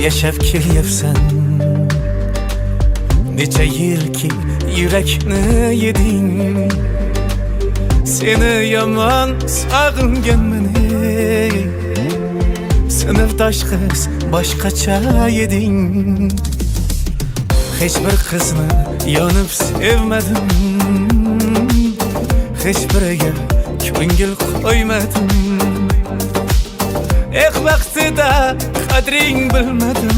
yashab kelyapsan. Necha yilki yurakni yeding, seni yomon sog'inganman. Sinfdosh qiz boshqacha eding. Hech bir qizni yonib sevmadim, hech biriga ko'ngil qo'ymadim. Vaqtida qadring bilmadim.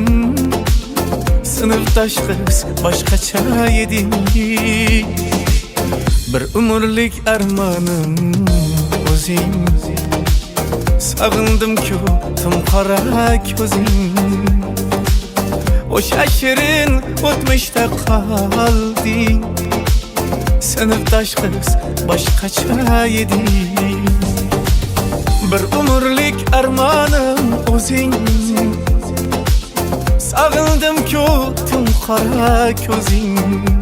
Sinfdosh qiz boshqacha eding. Bir umrlik armonim o'zing. Sog'indim-ku timqora ko'zing. O'sha shirin o'tmishda qolding. Sinfdosh qiz boshqacha eding. Bir umrlik armonim o'zing. Sog'indim-ku timqora ko'zing.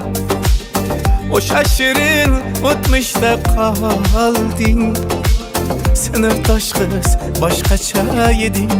O'sha shirin o'tmishda qolding. Sinfdosh qiz boshqacha eding.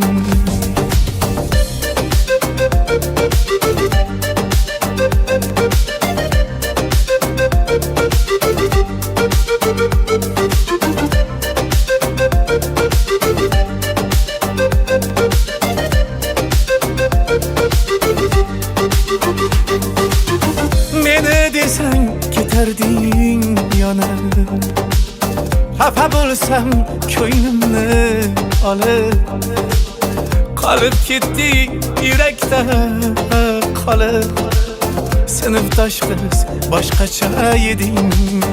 Meni desang ketarding yonib. Xafa bo'lsam ko'nglimni olib. Qolib ketdi yurakda qolib. Sinfdosh qiz boshqacha eding.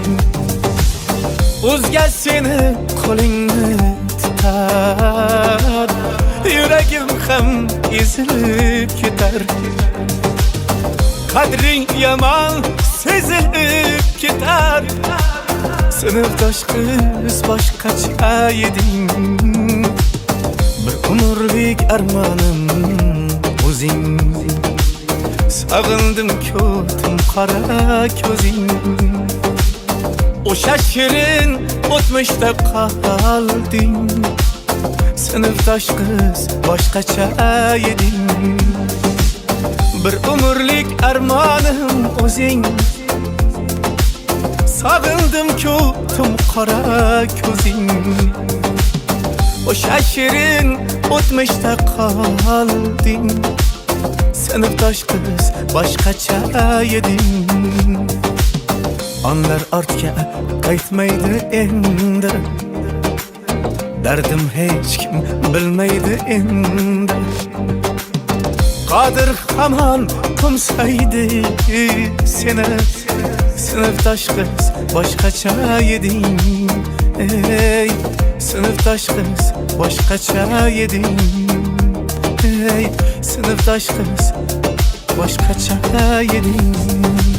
O'zga seni qo'lingni tutar, yuragim ham ezilib ketar. Qadring yomon sezilib ketar. Sinfdosh qiz boshqacha eding. Bir umrlik armonim o'zing. Sog'indim-ku timqora ko'zing. O'sha shirin o'tmishda qolding. Sinfdosh qiz boshqacha eding. Bir umrlik armonim o'zing. Sog'indim-ku timqora ko'zing. O'sha shirin o'tmishda qolding. Sinfdosh qiz boshqacha eding. Onlar ortga qaytmaydi endi. Dardim hech kim bilmaydi endi. Qodir hamon qo'msaydi seni. Sinfdosh qiz boshqacha eding. Ey, sinfdosh qiz boshqacha eding. Ey, sinfdosh qiz boshqacha eding.